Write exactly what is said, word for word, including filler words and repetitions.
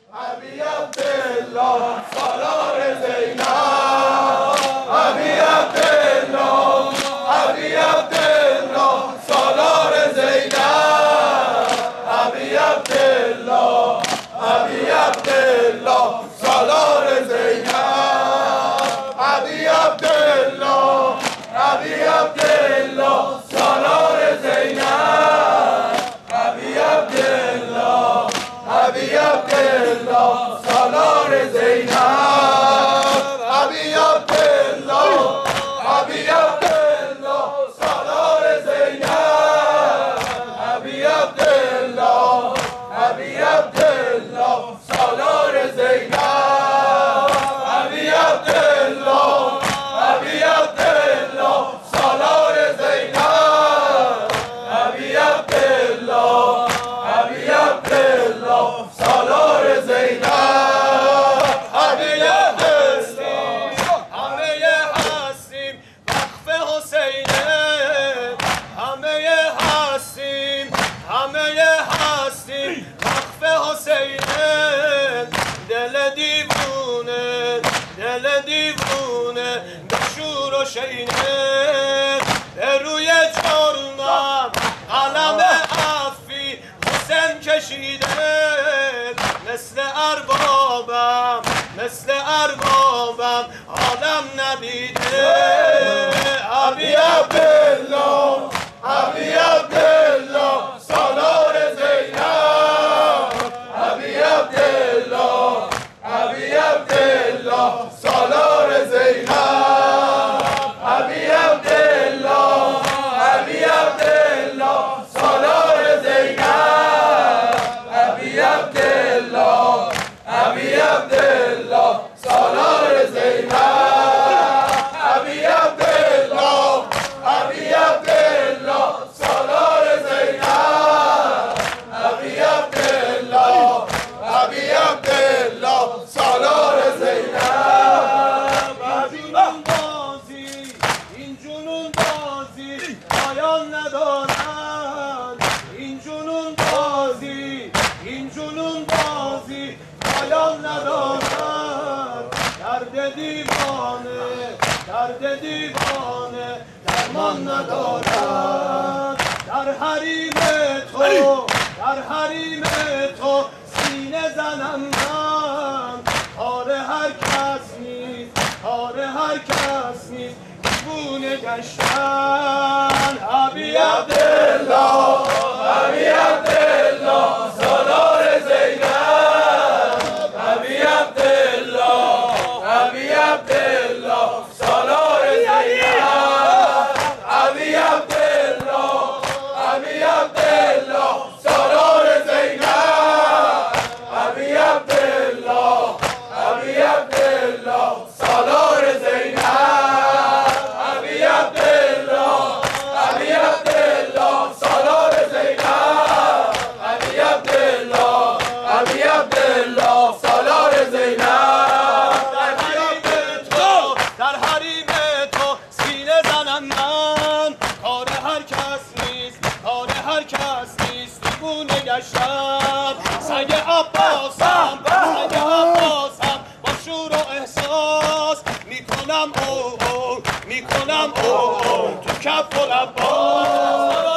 ابی عبدالله سالار زینب، ابی عبدالله، ابی عبدالله سالار زینب، ابی عبدالله، ابی عبدالله سالار زینب، ابی عبدالله، ابی عبدالله سالار زینب، ابی عبدالله، ابی عبدالله سالار زینب، ابی عبدالله، ابی عبدالله سالار زینب، ابی عبدالله، ابی عبدالله سالار زینب، ابی عبدالله، ابی عبدالله سالار زینب، ابی عبدالله، ابی عبدالله سالار زینب، ابی هستیم، همه هستیم وقف حسینه، همه هستیم، همه هستیم وقف حسینه، دل دیوونه، دل دیوونه به شور و شینه، به روی جرمم قلم عفی حسین کشیده، مثل اربابم، مثل اربابم عالم ندیده، ابی عبدالله، ابی عبدالله سالار زینب، ابی عبدالله، ابی عبدالله سالار زینب، ابی عبدالله، ابی عبدالله سالار زینب، ابی عبدالله، ابی عبدالله سالار زینب، ابی عبدالله، ابی عبدالله سالار زینب، ابی عبدالله، ابی عبدالله سالار زینب، این بازی، این جنون بازی پایان ندارد، این جنون بازی، این جنون بازی پایان ندارد، درد دیوانه، درد دیوانه درمان ندارد، در حریم تو، در حریم تو سینه زنم من، کار هر کس نیست، کار هر کس نیست دیوونه گشتن، ابی عبدالله، ابی عبدالله سالار زینب، ابی عبدالله، ابی عبدالله سالار زینب، ابی عبدالله، ابی عبدالله سالار زینب، ابی عبدالله، ابی عبدالله سالار زینب، ابی عبدالله، ابی عبدالله سالار زینب، ابی عبدالله، ابی عبدالله سالار زینب، در حریم تو، در حریم تو سینه زنم من، کار هر کس نیست، کار هر کس نیست دیوونه گشتم، سگ عباسم، سگ عباسم با شور و احساس میکنم او او، میکنم او او تو کف العباس.